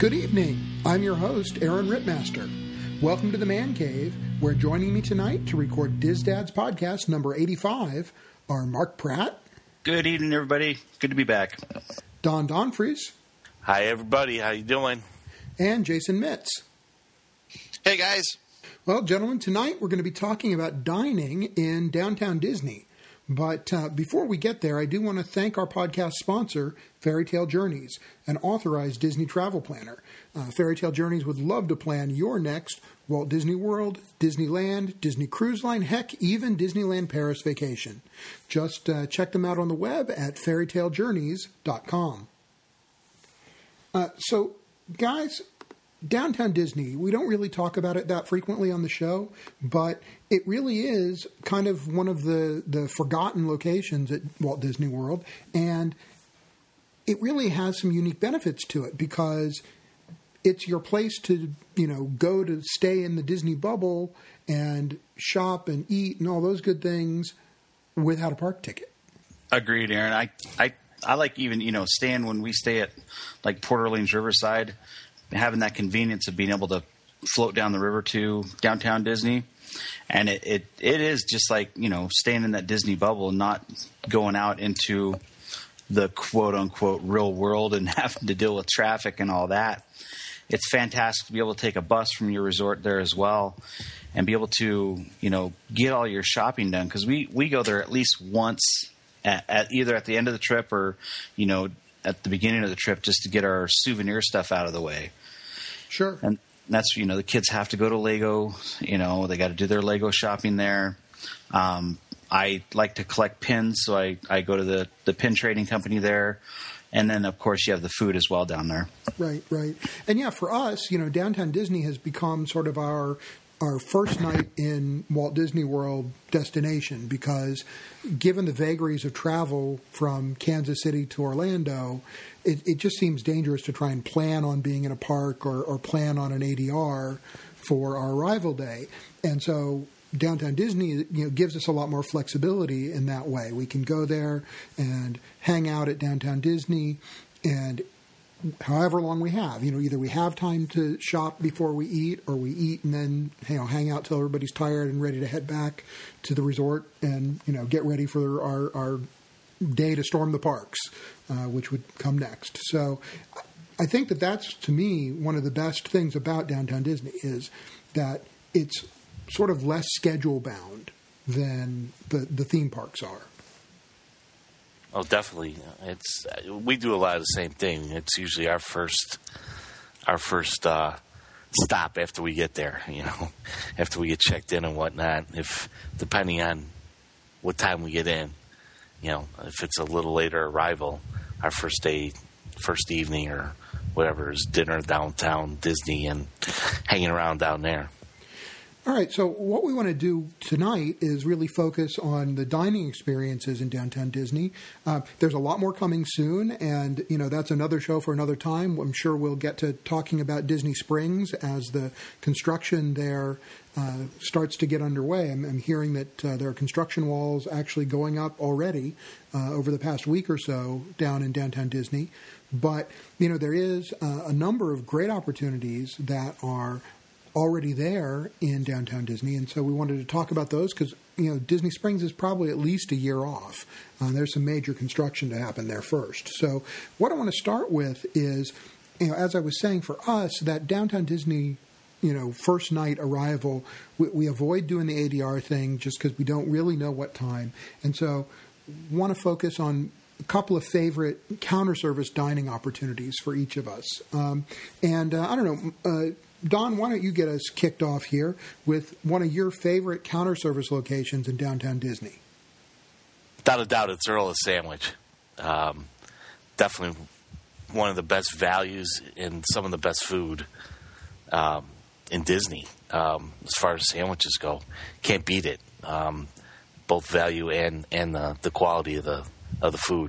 Good evening. I'm your host, Aaron Rittmaster. Welcome to the Man Cave, where joining me tonight to record DizDads podcast number 85 are Mark Pratt. Good evening, everybody. Good to be back. Don Donfries. Hi, everybody. How you doing? And Jason Mitz. Hey, guys. Well, gentlemen, tonight we're going to be talking about dining in downtown Disney. But before we get there, I do want to thank our podcast sponsor, Fairy Tale Journeys, an authorized Disney travel planner. Fairy Tale Journeys would love to plan your next Walt Disney World, Disneyland, Disney Cruise Line, heck, even Disneyland Paris vacation. Just check them out on the web at fairytalejourneys.com. So, guys, downtown Disney, we don't really talk about it that frequently on the show, but it really is kind of one of the forgotten locations at Walt Disney World, and it really has some unique benefits to it because it's your place to, go to stay in the Disney bubble and shop and eat and all those good things without a park ticket. Agreed, Aaron. I like even, staying when we stay at like Port Orleans Riverside, having that convenience of being able to float down the river to downtown Disney. And it is just like, staying in that Disney bubble and not going out into the quote unquote real world and having to deal with traffic and all that. It's fantastic to be able to take a bus from your resort there as well and be able to, get all your shopping done. Cause we go there at least once at either at the end of the trip or, at the beginning of the trip just to get our souvenir stuff out of the way. Sure. And that's, the kids have to go to Lego, they got to do their Lego shopping there. I like to collect pins, so I go to the pin trading company there. And then, of course, you have the food as well down there. Right. And yeah, for us, downtown Disney has become sort of our first night in Walt Disney World destination because given the vagaries of travel from Kansas City to Orlando, it just seems dangerous to try and plan on being in a park or plan on an ADR for our arrival day. And so downtown Disney, gives us a lot more flexibility in that way. We can go there and hang out at downtown Disney and however long we have, either we have time to shop before we eat or we eat and then, hang out till everybody's tired and ready to head back to the resort and, get ready for our day to storm the parks, which would come next. So I think that's, to me, one of the best things about downtown Disney is that it's sort of less schedule bound than the theme parks are. Oh, definitely. We do a lot of the same thing. It's usually our first stop after we get there. After we get checked in and whatnot. If depending on what time we get in, if it's a little later arrival, our first evening or whatever is dinner downtown Disney and hanging around down there. All right, so what we want to do tonight is really focus on the dining experiences in downtown Disney. There's a lot more coming soon, and that's another show for another time. I'm sure we'll get to talking about Disney Springs as the construction there starts to get underway. I'm hearing that there are construction walls actually going up already over the past week or so down in downtown Disney. But, there is a number of great opportunities that are already there in downtown Disney, and so we wanted to talk about those because Disney Springs is probably at least a year off. There's some major construction to happen there first. So what I want to start with is, as I was saying, for us, that downtown Disney, first night arrival, we avoid doing the ADR thing just because we don't really know what time, and so want to focus on a couple of favorite counter service dining opportunities for each of us. I don't know. Don, why don't you get us kicked off here with one of your favorite counter service locations in downtown Disney? Without a doubt, it's Earl's Sandwich. Definitely one of the best values and some of the best food in Disney as far as sandwiches go. Can't beat it. Both value and the quality of the food.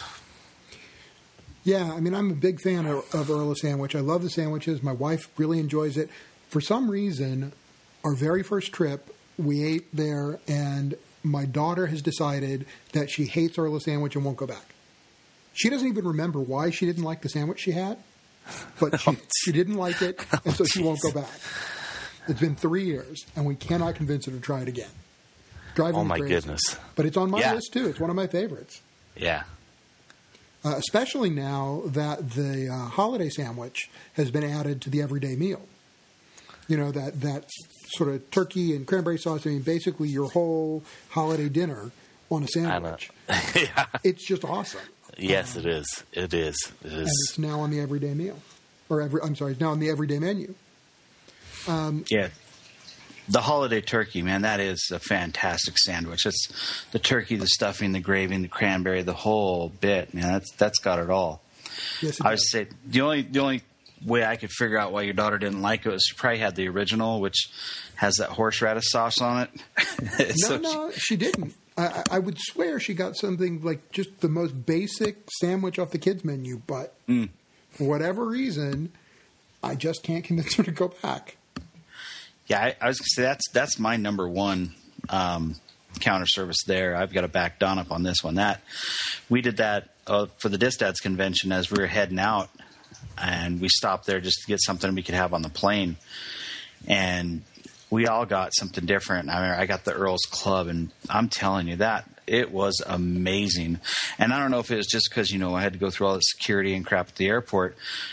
Yeah, I'm a big fan of Earl's Sandwich. I love the sandwiches. My wife really enjoys it. For some reason, our very first trip, we ate there, and my daughter has decided that she hates Earl's Sandwich and won't go back. She doesn't even remember why she didn't like the sandwich she had. but she didn't like it, and so she won't go back. It's been 3 years, and we cannot convince her to try it again. Driving Oh, me my crazy. goodness. But it's on my Yeah. list, too. It's one of my favorites. Yeah. Especially now that the holiday sandwich has been added to the everyday meal. You know, that sort of turkey and cranberry sauce. I mean, basically your whole holiday dinner on a sandwich. Yeah. It's just awesome. Yes, it is. It is. It And is. it's now on the everyday meal. It's now on the everyday menu. Yeah. The holiday turkey, man, that is a fantastic sandwich. It's the turkey, the stuffing, the gravy, and the cranberry, the whole bit, man. That's got it all. Yes, it I would does. say the only way I could figure out why your daughter didn't like it was she probably had the original, which has that horseradish sauce on it. No, she didn't. I would swear she got something like just the most basic sandwich off the kids' menu, but for whatever reason, I just can't convince her to go back. Yeah, I was going to say that's my number one counter service there. I've got to back Don up on this one. That we did that for the Distads convention as we were heading out, and we stopped there just to get something we could have on the plane, and we all got something different. I mean, I got the Earl's Club, and I'm telling you that it was amazing. And I don't know if it was just because I had to go through all the security and crap at the airport,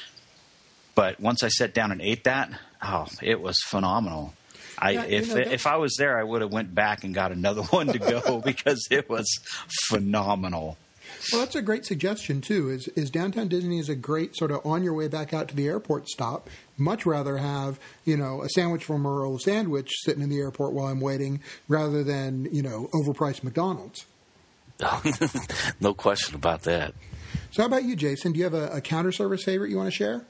but once I sat down and ate that, it was phenomenal. If I was there, I would have went back and got another one to go because it was phenomenal. Well, that's a great suggestion too. Is Downtown Disney is a great sort of on your way back out to the airport stop. Much rather have a sandwich from Earl Sandwich sitting in the airport while I'm waiting, rather than overpriced McDonald's. No question about that. So, how about you, Jason? Do you have a counter service favorite you want to share?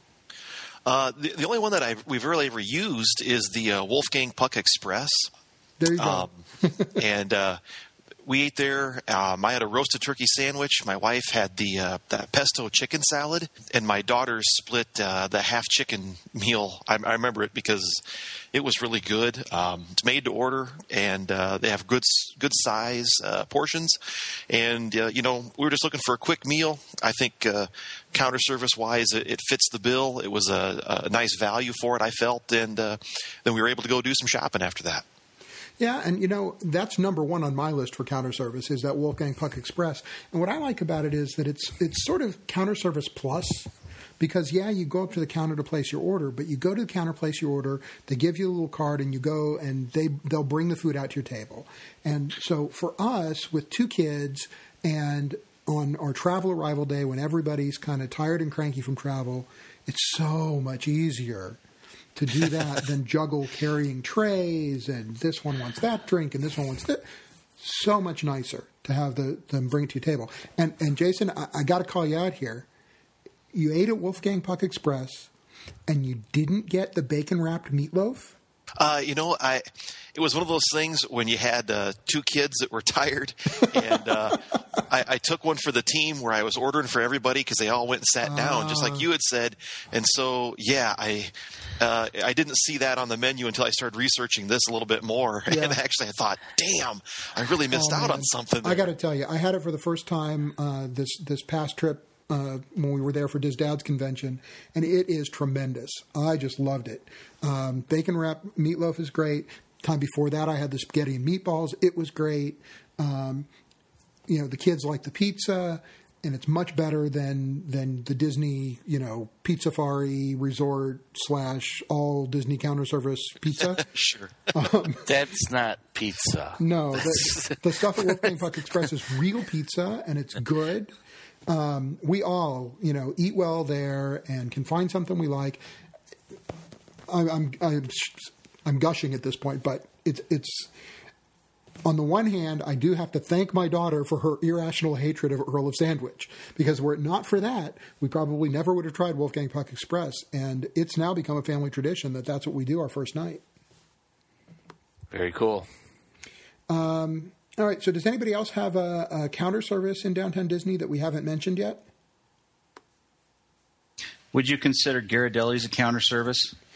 The only one that we've really ever used is the Wolfgang Puck Express. There you go. And we ate there. I had a roasted turkey sandwich. My wife had the pesto chicken salad, and my daughter split the half chicken meal. I remember it because it was really good. It's made to order, and they have good size portions. And we were just looking for a quick meal. I think counter service wise, it fits the bill. It was a nice value for it, I felt, and then we were able to go do some shopping after that. Yeah, and that's number one on my list for counter service is that Wolfgang Puck Express. And what I like about it is that it's sort of counter service plus, because you go up to the counter to place your order, but you go to the counter, place your order, they give you a little card, and you go and they'll bring the food out to your table. And so for us with 2 kids and on our travel arrival day when everybody's kind of tired and cranky from travel, it's so much easier to do that than juggle carrying trays and this one wants that drink and this one wants that. So much nicer to have them bring it to your table. And Jason, I got to call you out here. You ate at Wolfgang Puck Express and you didn't get the bacon wrapped meatloaf? It was one of those things when you had 2 kids that were tired, and I took one for the team where I was ordering for everybody because they all went and sat down, just like you had said. And so, I didn't see that on the menu until I started researching this a little bit more. Yeah. And actually, I thought, damn, I really missed out on something there. I got to tell you, I had it for the first time this past trip when we were there for Diz Dad's convention, and it is tremendous. I just loved it. Bacon wrapped meatloaf is great. Time before that, I had the spaghetti and meatballs. It was great. The kids like the pizza, and it's much better than the Disney, Pizzafari Resort / all Disney counter service pizza. Sure. That's not pizza. No, the stuff at Wolfgang Puck Express is real pizza, and it's good. We all, eat well there and can find something we like. I'm gushing at this point, but it's on the one hand, I do have to thank my daughter for her irrational hatred of Earl of Sandwich, because were it not for that, we probably never would have tried Wolfgang Puck Express, and it's now become a family tradition that's what we do our first night. Very cool. All right, so does anybody else have a counter service in Downtown Disney that we haven't mentioned yet? Would you consider Ghirardelli's a counter service?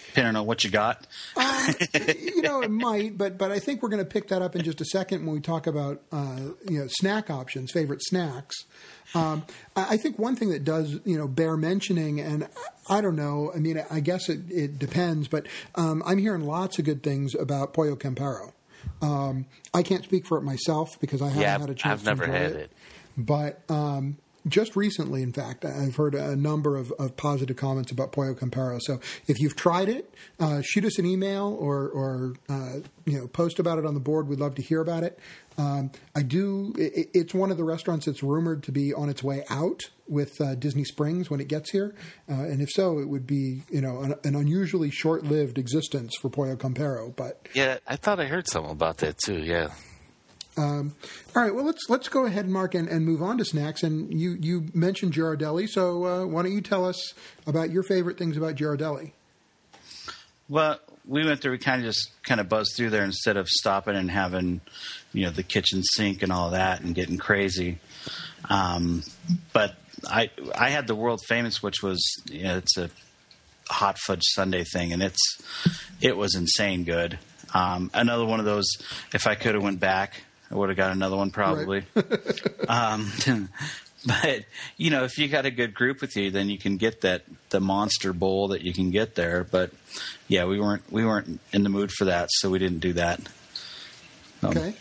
depending on what you got. It might, but I think we're going to pick that up in just a second when we talk about snack options, favorite snacks. I think one thing that does bear mentioning, and I don't know, I mean, I guess it depends, but I'm hearing lots of good things about Pollo Campero. I can't speak for it myself because I haven't had a chance I've never to enjoy had it. But just recently, in fact, I've heard a number of positive comments about Pollo Campero. So if you've tried it, shoot us an email or post about it on the board. We'd love to hear about it. It's one of the restaurants that's rumored to be on its way out with Disney Springs when it gets here. And if so, it would be an unusually short-lived existence for Pollo Campero. But yeah, I thought I heard something about that too. Yeah. All right, well, let's go ahead, Mark, and move on to snacks. And you mentioned Ghirardelli, so why don't you tell us about your favorite things about Ghirardelli? Well, we went there. We kind of buzzed through there instead of stopping and having, the kitchen sink and all that and getting crazy. But I had the world famous, which was it's a hot fudge sundae thing, and it was insane good. Another one of those. If I could have went back, I would have got another one probably. Right. But if you got a good group with you, then you can get the monster bowl that you can get there. But yeah, we weren't in the mood for that, so we didn't do that. Okay.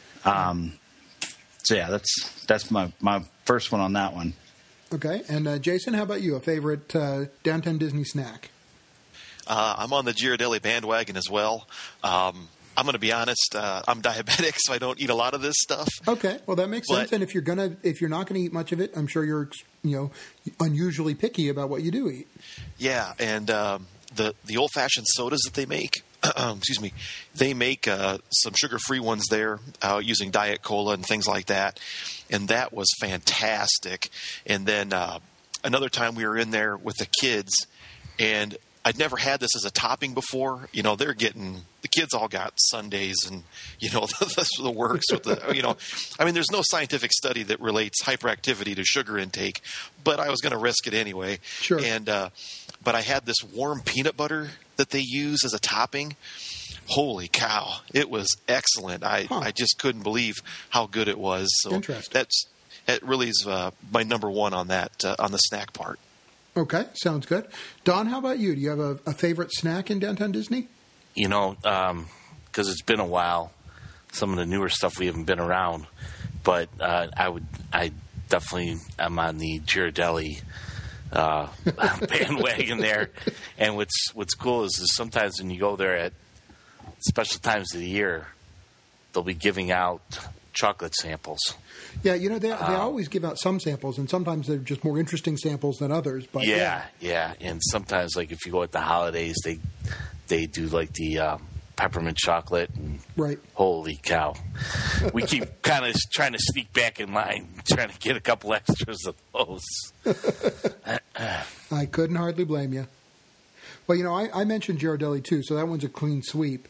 So yeah, that's my first one on that one. Okay, and Jason, how about you? A favorite Downtown Disney snack? I'm on the Ghirardelli bandwagon as well. I'm going to be honest. I'm diabetic, so I don't eat a lot of this stuff. Okay, well that makes sense. And if you're not going to eat much of it, I'm sure you're unusually picky about what you do eat. Yeah, and the old fashioned sodas that they make. Excuse me. They make some sugar-free ones there using Diet Cola and things like that, and that was fantastic. And then another time we were in there with the kids, and I'd never had this as a topping before. The kids all got sundaes and, that's the works with I mean, there's no scientific study that relates hyperactivity to sugar intake, but I was going to risk it anyway. Sure. And, but I had this warm peanut butter that they use as a topping. Holy cow. It was excellent. I just couldn't believe how good it was. So interesting. That really is my number one on that, on the snack part. Okay, sounds good. Don, how about you? Do you have a favorite snack in Downtown Disney? Because it's been a while, some of the newer stuff we haven't been around, but I definitely am on the Ghirardelli bandwagon there. And what's cool is sometimes when you go there at special times of the year, they'll be giving out chocolate samples. Yeah, they always give out some samples, and sometimes they're just more interesting samples than others. But yeah. And sometimes, like if you go at the holidays, they do like the peppermint chocolate. And right. Holy cow! We keep kind of trying to sneak back in line, trying to get a couple extras of those. I couldn't hardly blame you. Well, I mentioned Ghirardelli too, so that one's a clean sweep.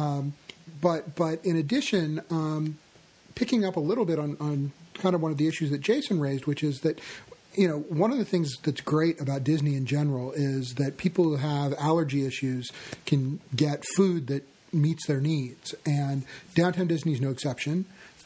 But in addition, picking up a little bit on kind of one of the issues that Jason raised, which is that, one of the things that's great about Disney in general is that people who have allergy issues can get food that meets their needs. And Downtown Disney is no exception.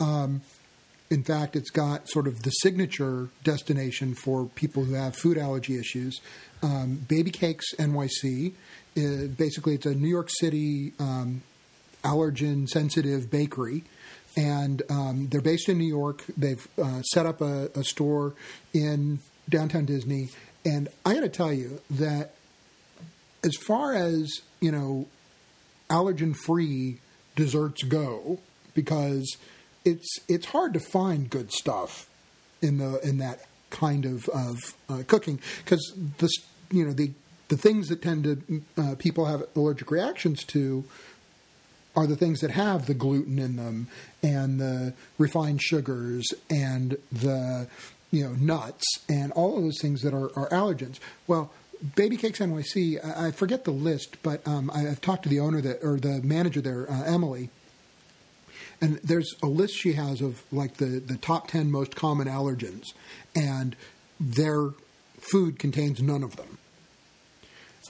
In fact, it's got sort of the signature destination for people who have food allergy issues. Baby Cakes NYC. Basically, it's a New York City allergen-sensitive bakery. And they're based in New York. They've set up a store in Downtown Disney. And I got to tell you that as far as, allergen-free desserts go, because it's hard to find good stuff in that kind of cooking, because the things that tend to people have allergic reactions to are the things that have the gluten in them and the refined sugars and the nuts and all of those things that are allergens. Well, Baby Cakes NYC, I forget the list, but I've talked to the owner or the manager there, Emily, and there's a list she has of like the top 10 most common allergens, and their food contains none of them.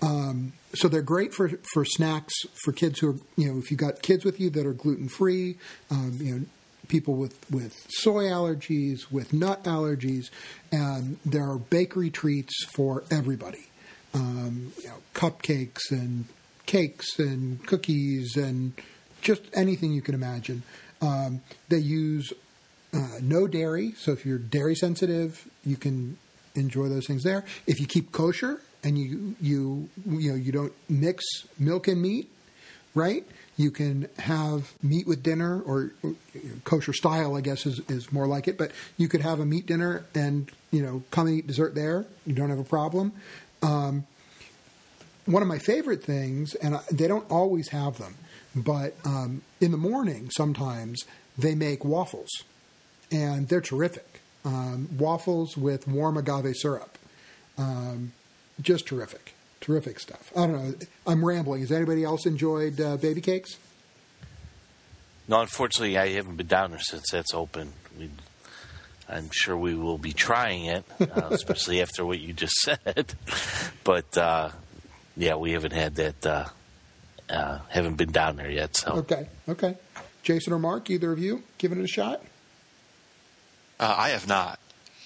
So they're great for snacks for kids who are, if you've got kids with you that are gluten-free, people with soy allergies, with nut allergies, and there are bakery treats for everybody. Cupcakes and cakes and cookies and just anything you can imagine. They use no dairy, so if you're dairy sensitive, you can enjoy those things there. If you keep kosher and you don't mix milk and meat, right? You can have meat with dinner, or kosher style, I guess, is more like it. But you could have a meat dinner and, come and eat dessert there. You don't have a problem. One of my favorite things, and they don't always have them, but in the morning sometimes they make waffles, and they're terrific. Waffles with warm agave syrup. Just terrific. Terrific stuff. I don't know. I'm rambling. Has anybody else enjoyed baby cakes? No, unfortunately, I haven't been down there since that's open. I'm sure we will be trying it, especially after what you just said. But, we haven't had that. Haven't been down there yet. So Okay. Jason or Mark, either of you, giving it a shot? I have not.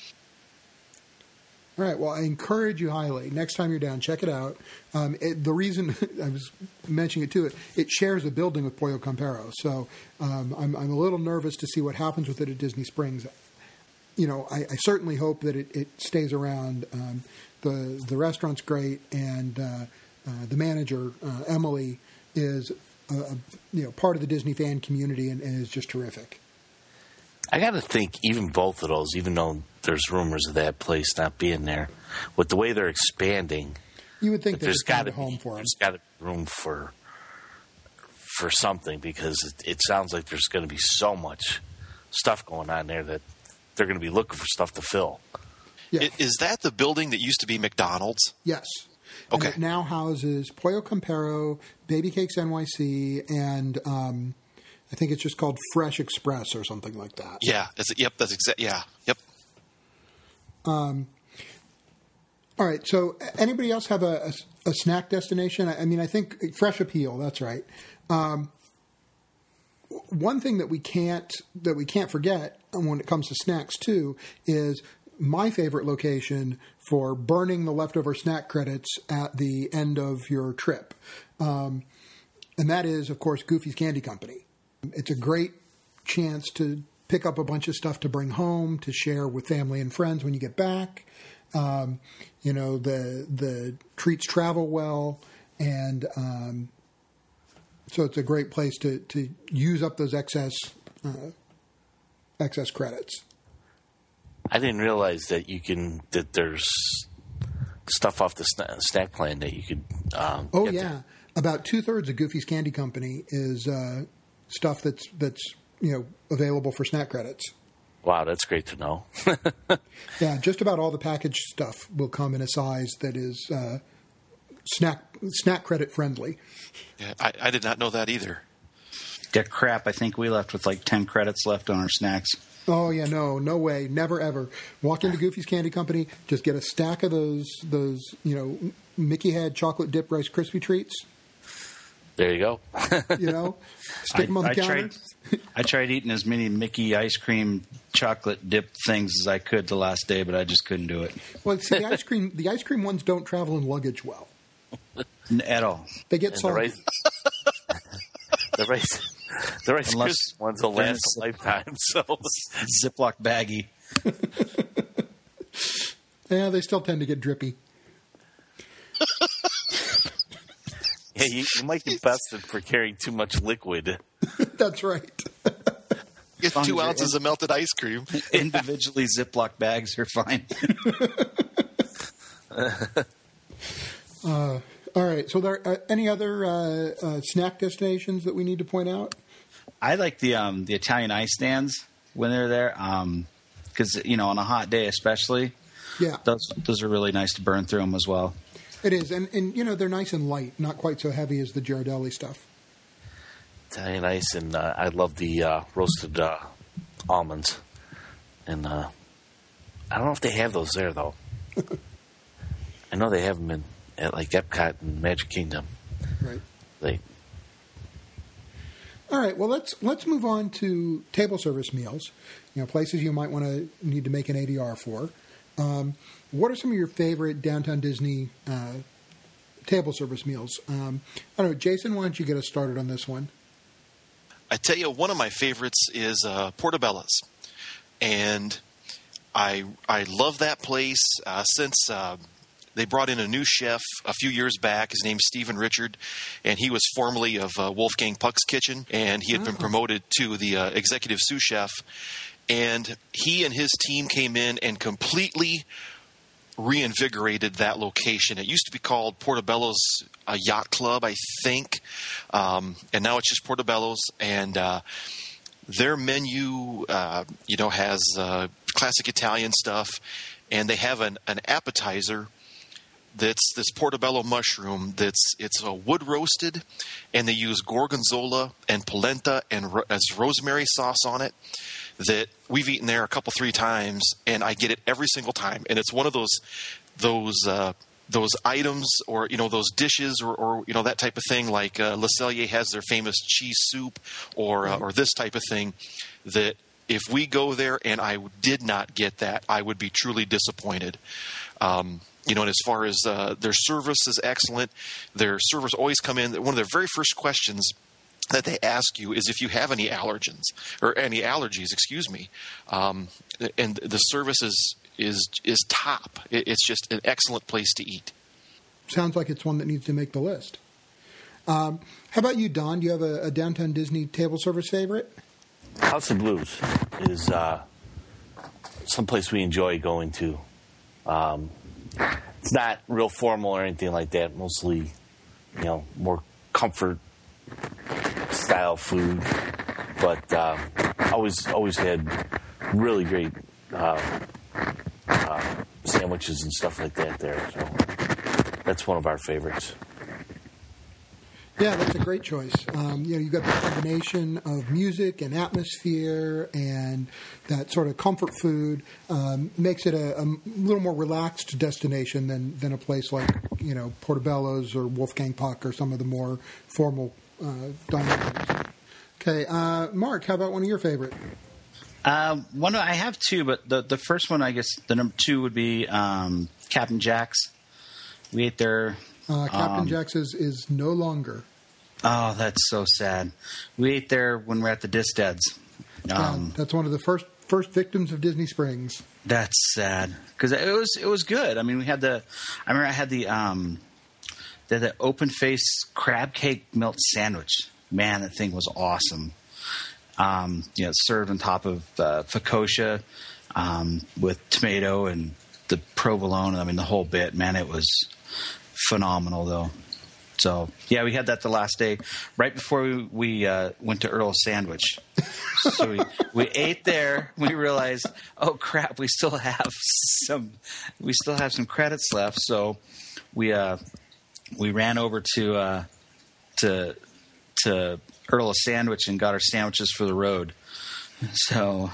All right. Well, I encourage you highly. Next time you're down, check it out. The reason I was mentioning it too, it shares a building with Pollo Campero, so I'm a little nervous to see what happens with it at Disney Springs. I certainly hope that it stays around. The restaurant's great, and the manager Emily is part of the Disney fan community and is just terrific. I got to think even both of those, even though there's rumors of that place not being there, with the way they're expanding, you would think there's got to be home for them. There's got to be room for something, because it sounds like there's going to be so much stuff going on there that they're going to be looking for stuff to fill. Yeah. Is that the building that used to be McDonald's? Yes. Okay. And it now houses Pollo Campero, Baby Cakes NYC, and I think it's just called Fresh Express or something like that. Yeah. That's exact. Yeah. Yep. All right. So, anybody else have a snack destination? I think Fresh Appeal. That's right. One thing that we can't forget when it comes to snacks too is my favorite location for burning the leftover snack credits at the end of your trip, and that is, of course, Goofy's Candy Company. It's a great chance to pick up a bunch of stuff to bring home, to share with family and friends when you get back. The treats travel well, and so it's a great place to use up those excess credits. I didn't realize that that there's stuff off the snack plan that you could. Oh yeah, there. About 2/3 of Goofy's Candy Company is stuff that's available for snack credits. Wow, that's great to know. Yeah, just about all the packaged stuff will come in a size that is snack credit friendly. Yeah, I did not know that either. Yeah, crap. I think we left with like 10 credits left on our snacks. Oh yeah, no way, never ever. Walk into Goofy's Candy Company, just get a stack of those Mickey Head chocolate dip Rice Krispie treats. There you go. Stick them on the counter. I tried eating as many Mickey ice cream chocolate dip things as I could the last day, but I just couldn't do it. Well, see, the ice cream ones don't travel in luggage well. At all. They get salty. The Rice Krispies ones will last a lifetime. So Ziploc baggie. Yeah, they still tend to get drippy. Yeah, you might get busted for carrying too much liquid. That's right. Get 2 ounces of melted ice cream. Individually Ziploc bags are fine. All right. So, there any other snack destinations that we need to point out? I like the Italian ice stands when they're there, because on a hot day especially. Yeah, those are really nice to burn through them as well. It is, and they're nice and light, not quite so heavy as the Ghirardelli stuff. Italian ice, and I love the roasted almonds. And I don't know if they have those there though. I know they have them at like Epcot and Magic Kingdom. Right. All right. Well, let's move on to table service meals. Places you might need to make an ADR for. What are some of your favorite Downtown Disney table service meals? I don't know, Jason. Why don't you get us started on this one? I tell you, one of my favorites is Portobello's, and I love that place since they brought in a new chef a few years back. His name's Stephen Richard, and he was formerly of Wolfgang Puck's Kitchen, and he had been promoted to the executive sous chef. And he and his team came in and completely reinvigorated that location. It used to be called Portobello's Yacht Club, I think, and now it's just Portobello's. And their menu, has classic Italian stuff, and they have an appetizer that's this portobello mushroom it's wood roasted, and they use gorgonzola and polenta and as rosemary sauce on it that we've eaten there 3 times, and I get it every single time. And it's one of those items, or those dishes, or that type of thing, like Le Cellier has their famous cheese soup, or this type of thing, that if we go there and I did not get that, I would be truly disappointed. And as far as their service is excellent. Their servers always come in. One of their very first questions that they ask you is if you have any allergens or any allergies, and the service is top. It's just an excellent place to eat. Sounds like it's one that needs to make the list. How about you, Don? Do you have a Downtown Disney table service favorite? House of Blues is someplace we enjoy going to. It's not real formal or anything like that. Mostly, more comfort style food. But always had really great sandwiches and stuff like that there. So that's one of our favorites. Yeah, that's a great choice. You've got the combination of music and atmosphere and that sort of comfort food. Makes it a little more relaxed destination than a place like, Portobello's or Wolfgang Puck or some of the more formal dining rooms. Okay, Mark, how about one of your favorite? I have 2, but the first one, I guess, the number 2 would be Captain Jack's. We ate there. Captain Jack's is no longer. Oh, that's so sad. We ate there when we were at the Disteads. That's one of the first victims of Disney Springs. That's sad because it was good. I mean, I remember I had the open face crab cake melt sandwich. Man, that thing was awesome. Served on top of focaccia with tomato and the provolone. I mean, the whole bit. Man, it was phenomenal, though. So, yeah, we had that the last day, right before we went to Earl's Sandwich. So we ate there. We realized, oh crap, we still have some credits left. So we ran over to Earl's Sandwich and got our sandwiches for the road. So,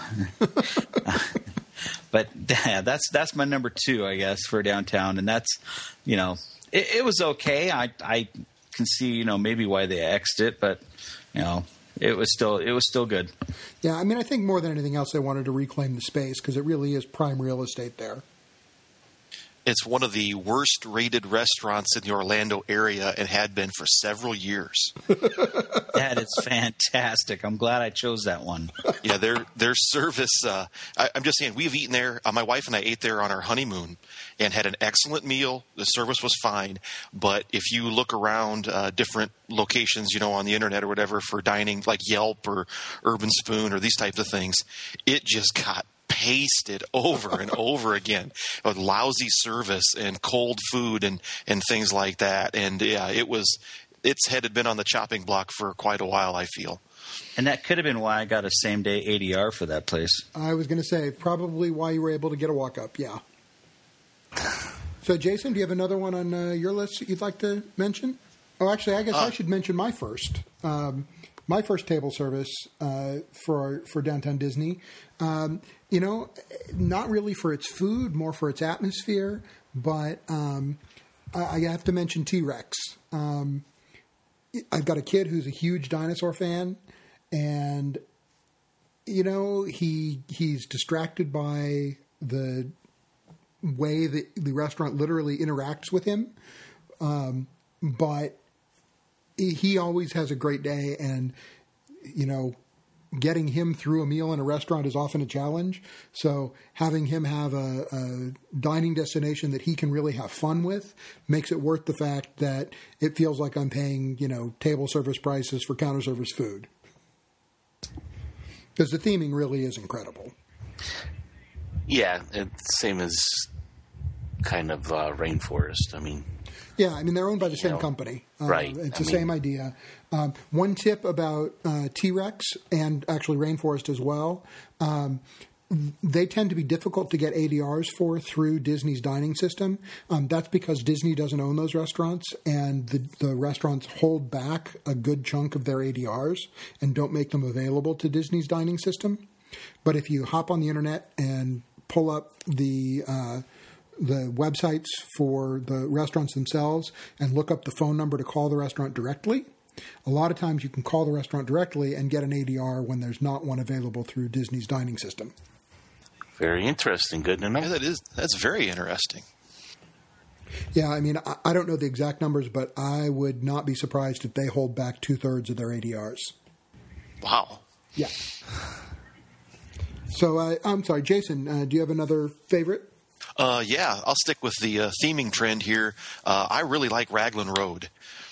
but yeah, that's my number 2, I guess, for downtown, and that's It was okay. I can see, maybe why they X'd it, but it was still good. Yeah, I mean, I think more than anything else, they wanted to reclaim the space because it really is prime real estate there. It's one of the worst-rated restaurants in the Orlando area and had been for several years. That is fantastic. I'm glad I chose that one. Yeah, their service. I'm just saying, we've eaten there. My wife and I ate there on our honeymoon and had an excellent meal. The service was fine, but if you look around different locations, on the internet or whatever for dining, like Yelp or Urban Spoon or these types of things, it just got pasted over and over again with lousy service and cold food and things like that. And yeah, its head had been on the chopping block for quite a while, I feel. And that could have been why I got a same-day ADR for that place. I was going to say, probably why you were able to get a walk-up, yeah. So, Jason, do you have another one on your list that you'd like to mention? Oh, actually, I guess I should mention my first. My first table service for Downtown Disney. Not really for its food, more for its atmosphere, but I have to mention T-Rex. I've got a kid who's a huge dinosaur fan, and he's distracted by the way that the restaurant literally interacts with him, but he always has a great day, and getting him through a meal in a restaurant is often a challenge. So having him have a dining destination that he can really have fun with makes it worth the fact that it feels like I'm paying, table service prices for counter service food. Because the theming really is incredible. Yeah, it's same as kind of Rainforest. I mean, they're owned by the same company. Right. It's the same idea. One tip about T-Rex and actually Rainforest as well, they tend to be difficult to get ADRs for through Disney's dining system. That's because Disney doesn't own those restaurants, and the restaurants hold back a good chunk of their ADRs and don't make them available to Disney's dining system. But if you hop on the internet and pull up the websites for the restaurants themselves and look up the phone number to call the restaurant directly, a lot of times you can call the restaurant directly and get an ADR when there's not one available through Disney's dining system. Very interesting. Good to know. Yeah, that's very interesting. Yeah, I don't know the exact numbers, but I would not be surprised if they hold back 2/3 of their ADRs. Wow. Yeah. So, I'm sorry, Jason, do you have another favorite? Yeah, I'll stick with the theming trend here. I really like Raglan Road.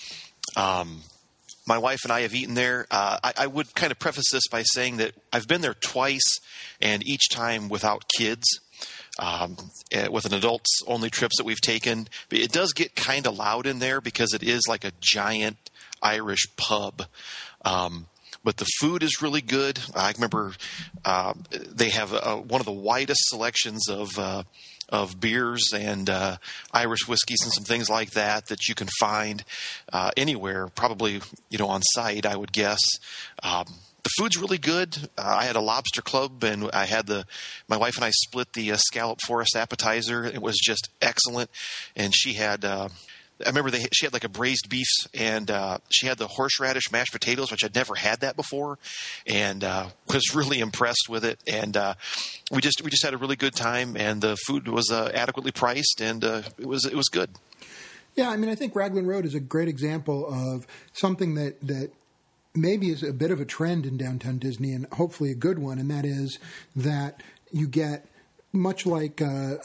My wife and I have eaten there. I would kind of preface this by saying that I've been there twice, and each time without kids, with an adults-only trips that we've taken. It does get kind of loud in there because it is like a giant Irish pub. But the food is really good. I remember they have one of the widest selections of beers and Irish whiskeys and some things like that you can find anywhere, probably on site, I would guess. The food's really good. I had a lobster club, and my wife and I split the scallop forest appetizer. It was just excellent, and she had. I remember she had like a braised beef, and she had the horseradish mashed potatoes, which I'd never had that before, and was really impressed with it. And we just had a really good time, and the food was adequately priced, and it was good. Yeah, I think Raglan Road is a great example of something that maybe is a bit of a trend in downtown Disney, and hopefully a good one, and that is that you get much like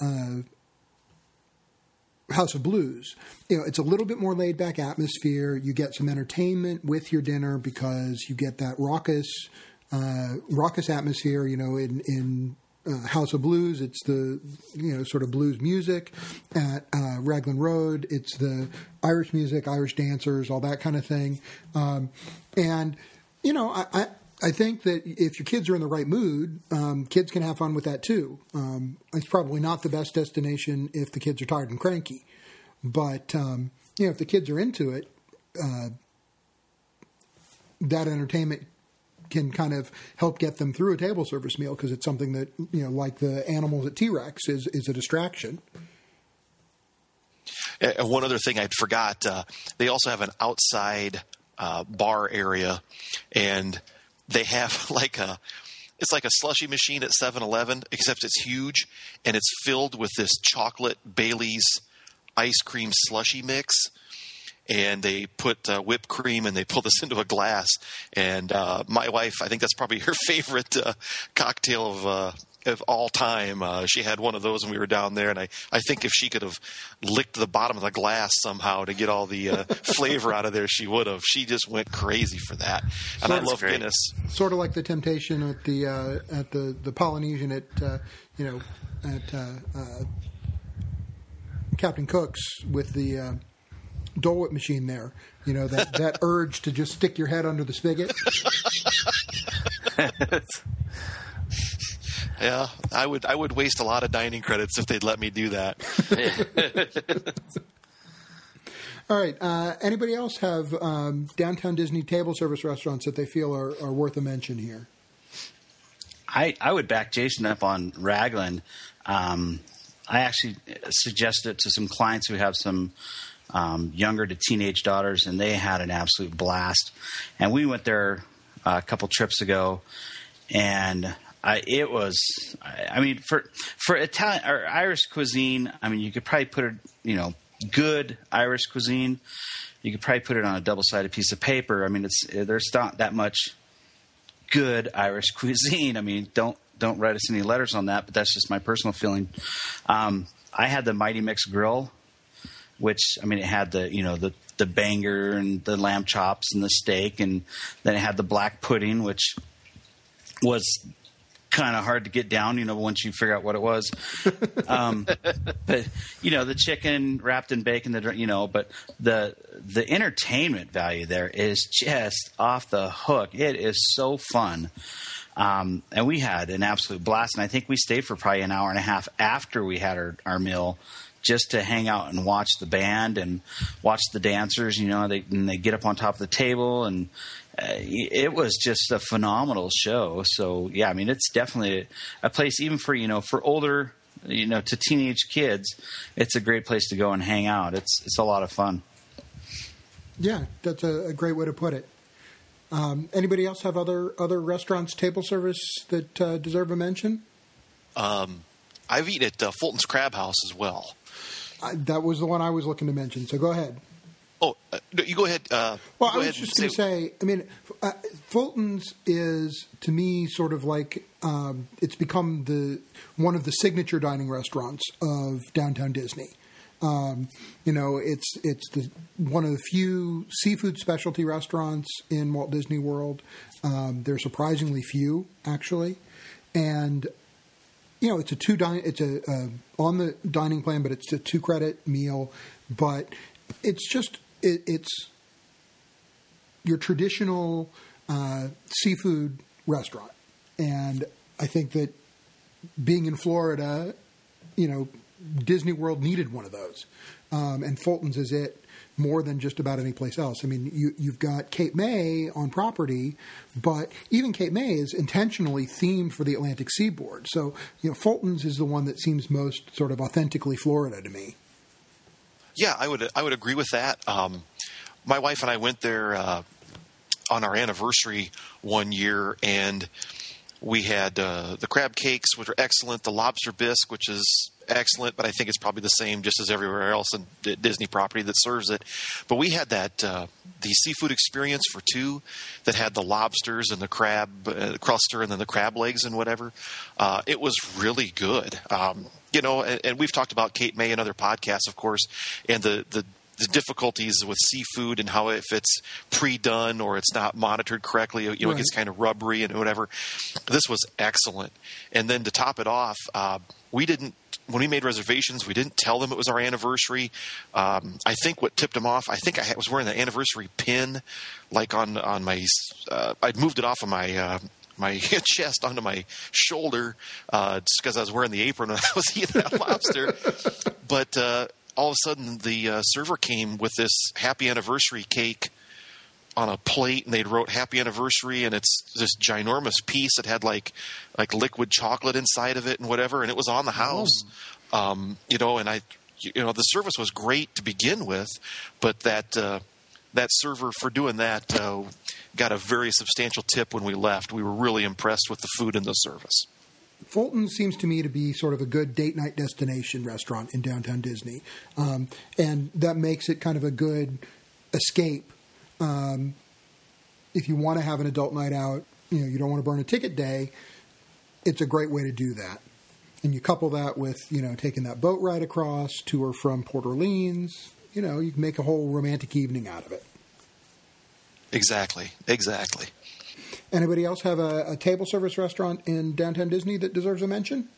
House of Blues. It's a little bit more laid-back atmosphere. You get some entertainment with your dinner because you get that raucous atmosphere. In House of Blues, it's the sort of blues music. At Raglan Road, it's the Irish music, Irish dancers, all that kind of thing. I think that if your kids are in the right mood, kids can have fun with that too. It's probably not the best destination if the kids are tired and cranky. But, if the kids are into it, that entertainment can kind of help get them through a table service meal because it's something that, like the animals at T-Rex is a distraction. One other thing I'd forgot, they also have an outside bar area, and they have it's like a slushy machine at 7-Eleven, except it's huge, and it's filled with this chocolate Bailey's ice cream slushy mix. And they put whipped cream, and they pull this into a glass. And my wife, I think that's probably her favorite cocktail of all time. She had one of those when we were down there, and I think if she could have licked the bottom of the glass somehow to get all the flavor out of there, she would have. She just went crazy for that. And I love Guinness. Sort of like the temptation at the Polynesian at Captain Cook's with the Dole Whip machine there. That urge to just stick your head under the spigot. Yeah, I would waste a lot of dining credits if they'd let me do that. All right. Anybody else have downtown Disney table service restaurants that they feel are worth a mention here? I would back Jason up on Raglan. I actually suggested it to some clients who have some younger to teenage daughters, and they had an absolute blast. And we went there a couple trips ago, and it was, I mean, for Italian or Irish cuisine, I mean, you could probably put it, good Irish cuisine, you could probably put it on a double-sided piece of paper. I mean, there's not that much good Irish cuisine. I mean, don't write us any letters on that, but that's just my personal feeling. I had the Mighty Mix Grill, which, I mean, it had the banger and the lamb chops and the steak, and then it had the black pudding, which was kind of hard to get down, once you figure out what it was. But the chicken wrapped in bacon, but the entertainment value there is just off the hook. It is so fun. And we had an absolute blast. And I think we stayed for probably an hour and a half after we had our meal, just to hang out and watch the band and watch the dancers. They get up on top of the table, and it was just a phenomenal show. So yeah, I mean, it's definitely a place even for for older to teenage kids. It's a great place to go and hang out. It's a lot of fun. Yeah, that's a great way to put it. Anybody else have other restaurants, table service that deserve a mention? I've eaten at Fulton's Crab House as well. That was the one I was looking to mention, so go ahead. Oh, no, you go ahead. I was just going to say, I mean, Fulton's is, to me, sort of like it's become one of the signature dining restaurants of downtown Disney. It's one of the few seafood specialty restaurants in Walt Disney World. They're surprisingly few, actually, and it's on the dining plan, but it's a 2-credit meal. But it's just it's your traditional seafood restaurant, and I think that being in Florida, Disney World needed one of those, and Fulton's is it more than just about any place else. I mean, you've got Cape May on property, but even Cape May is intentionally themed for the Atlantic seaboard. So, Fulton's is the one that seems most sort of authentically Florida to me. Yeah, I would agree with that. My wife and I went there on our anniversary one year, and we had the crab cakes, which are excellent, the lobster bisque, which is excellent, but I think it's probably the same just as everywhere else in Disney property that serves it. But we had that the seafood experience for two that had the lobsters and the crab cruster and then the crab legs and whatever. It was really good. And we've talked about Cape May in other podcasts, of course, and the difficulties with seafood and how if it's pre-done or it's not monitored correctly, it gets kind of rubbery and whatever. This was excellent. And then to top it off, when we made reservations, we didn't tell them it was our anniversary. I think what tipped them off, I think I was wearing the anniversary pin, like on my, I'd moved it off of my chest onto my shoulder, just because I was wearing the apron when I was eating that lobster. But all of a sudden, the server came with this happy anniversary cake on a plate, and they'd wrote "Happy Anniversary," and it's this ginormous piece that had like liquid chocolate inside of it and whatever, and it was on the house. And the service was great to begin with, but that server for doing that got a very substantial tip when we left. We were really impressed with the food and the service. Fulton seems to me to be sort of a good date night destination restaurant in downtown Disney, and that makes it kind of a good escape. If you want to have an adult night out, you don't want to burn a ticket day, it's a great way to do that. And you couple that with, taking that boat ride across to or from Port Orleans, you can make a whole romantic evening out of it. Exactly. Anybody else have a table service restaurant in downtown Disney that deserves a mention?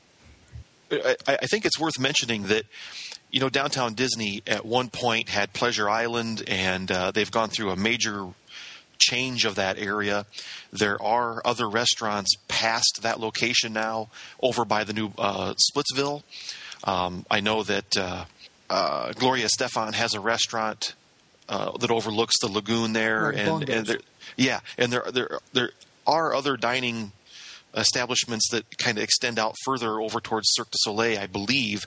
I think it's worth mentioning that, downtown Disney at one point had Pleasure Island, and they've gone through a major change of that area. There are other restaurants past that location now over by the new Splitsville. I know that Gloria Estefan has a restaurant that overlooks the lagoon there, and there are other dining establishments that kind of extend out further over towards Cirque du Soleil, I believe.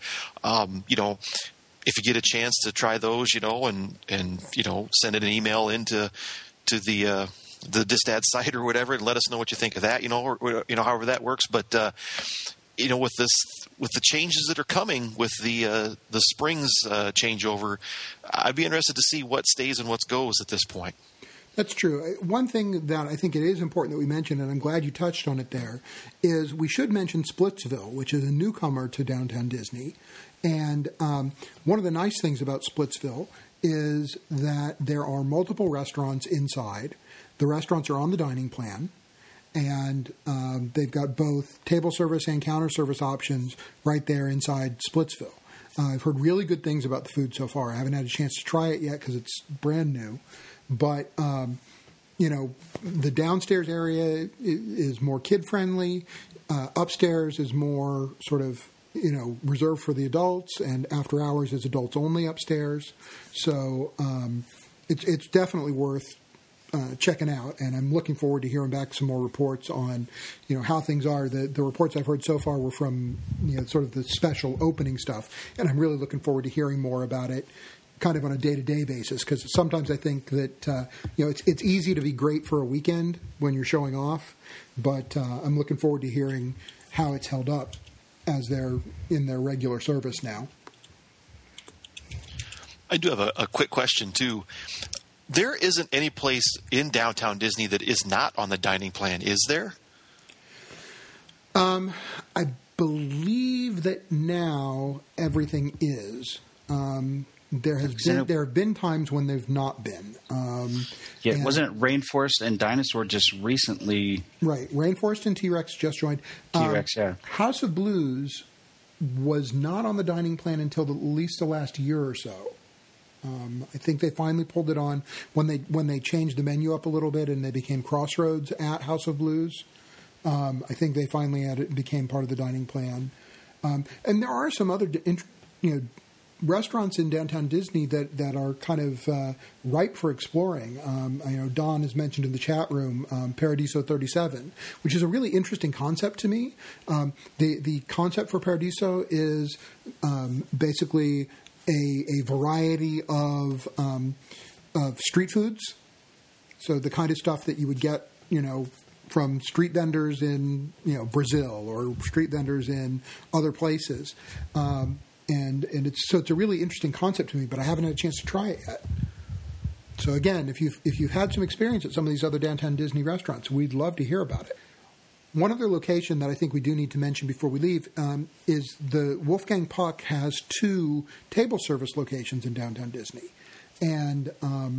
If you get a chance to try those, and send an email into the Dizdad site or whatever, and let us know what you think of that, or however that works. But with the changes that are coming with the Springs changeover, I'd be interested to see what stays and what goes at this point. That's true. One thing that I think it is important that we mention, and I'm glad you touched on it there, is we should mention Splitsville, which is a newcomer to Downtown Disney. And one of the nice things about Splitsville is that there are multiple restaurants inside. The restaurants are on the dining plan, and they've got both table service and counter service options right there inside Splitsville. I've heard really good things about the food so far. I haven't had a chance to try it yet because it's brand new. But, the downstairs area is more kid-friendly. Upstairs is more sort of, reserved for the adults, and after hours is adults only upstairs. So it's definitely worth checking out, and I'm looking forward to hearing back some more reports on, how things are. The reports I've heard so far were from, sort of the special opening stuff, and I'm really looking forward to hearing more about it kind of on a day-to-day basis, because sometimes I think that, it's easy to be great for a weekend when you're showing off, but I'm looking forward to hearing how it's held up as they're in their regular service now. I do have a quick question, too. There isn't any place in Downtown Disney that is not on the dining plan, is there? I believe that now everything is. There have been times when they've not been. Wasn't it Rainforest and Dinosaur just recently? Right, Rainforest and T-Rex just joined. T-Rex, yeah. House of Blues was not on the dining plan until at least the last year or so. I think they finally pulled it on when they changed the menu up a little bit and they became Crossroads at House of Blues. I think they finally became part of the dining plan. And there are some other restaurants in Downtown Disney that are kind of ripe for exploring. Don has mentioned in the chat room Paradiso 37, which is a really interesting concept to me. The concept for Paradiso is basically a variety of street foods. So the kind of stuff that you would get, from street vendors in, Brazil or street vendors in other places. And it's a really interesting concept to me, but I haven't had a chance to try it yet. So again, if you've had some experience at some of these other Downtown Disney restaurants, we'd love to hear about it. One other location that I think we do need to mention before we leave is the Wolfgang Puck has 2 table service locations in Downtown Disney. And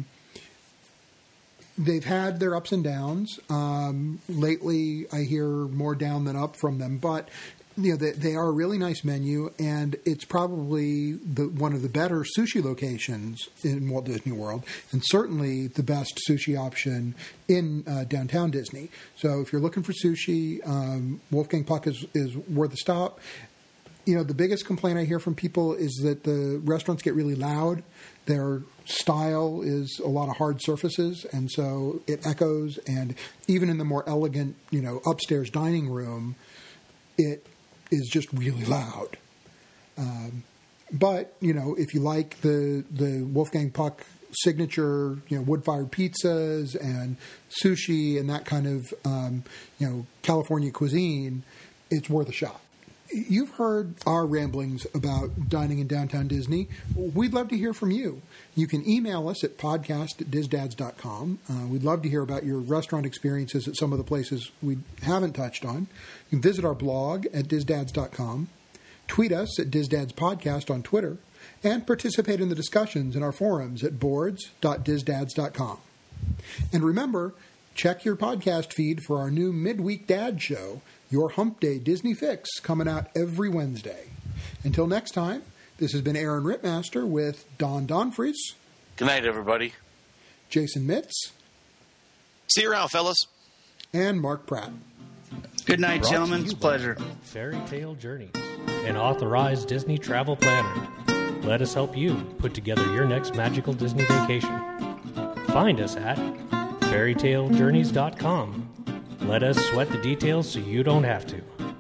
they've had their ups and downs. Lately, I hear more down than up from them. But they are a really nice menu, and it's probably one of the better sushi locations in Walt Disney World, and certainly the best sushi option in Downtown Disney. So if you're looking for sushi, Wolfgang Puck is worth a stop. The biggest complaint I hear from people is that the restaurants get really loud. Their style is a lot of hard surfaces, and so it echoes. And even in the more elegant, upstairs dining room, it is just really loud. But, if you like the Wolfgang Puck signature, wood-fired pizzas and sushi and that kind of, California cuisine, it's worth a shot. You've heard our ramblings about dining in Downtown Disney. We'd love to hear from you. You can email us at podcast@dizdads.com. We'd love to hear about your restaurant experiences at some of the places we haven't touched on. You can visit our blog at dizdads.com, tweet us at DizDadsPodcast on Twitter, and participate in the discussions in our forums at boards.dizdads.com. And remember, check your podcast feed for our new midweek dad show, Your Hump Day Disney Fix, coming out every Wednesday. Until next time, this has been Aaron Rittmaster with Don Donfries. Good night, everybody. Jason Mitz. See you around, fellas. And Mark Pratt. Good night, gentlemen. It's a pleasure. Fairy Tale Journeys, an authorized Disney travel planner. Let us help you put together your next magical Disney vacation. Find us at fairytalejourneys.com Let us sweat the details so you don't have to.